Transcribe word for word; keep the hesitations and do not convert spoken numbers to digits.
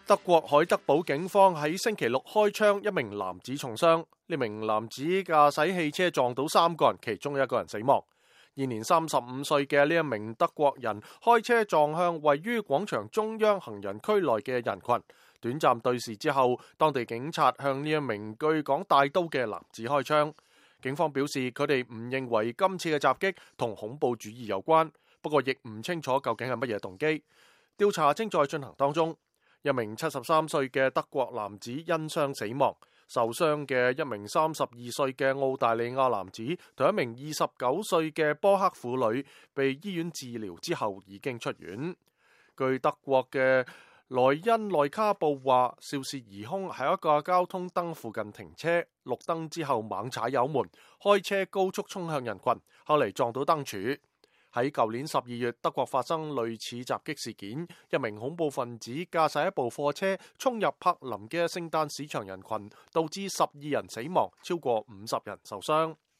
德國海德堡警方喺星期六開槍，一名男子重傷。呢名男子駕駛汽車撞到三個人，其中一個人死亡。現年三十五歲嘅呢一名德國人開車撞向位於廣場中央行人區內嘅人群，短暫對視之後，當地警察向呢一名據講帶刀嘅男子開槍。警方表示佢哋唔認為今次嘅襲擊同恐怖主義有關，不過亦唔清楚究竟係乜嘢動機。調查正在進行當中。一名七十三歲嘅德國男子因傷死亡，受傷嘅一名三十二歲嘅澳大利亞男子同一名二十九歲嘅波克婦女被醫院治療之後已經出院。據德國嘅萊茵內卡報話，肇事疑兇喺一個交通燈附近停車，綠燈之後猛踩油門，開車高速衝向人群，後嚟撞到燈柱。喺舊年十二月，德國發生類似襲擊事件，一名恐怖分子駕駛一部貨車衝入柏林嘅聖誕市場人群，導致十二人死亡，超過五十人受傷。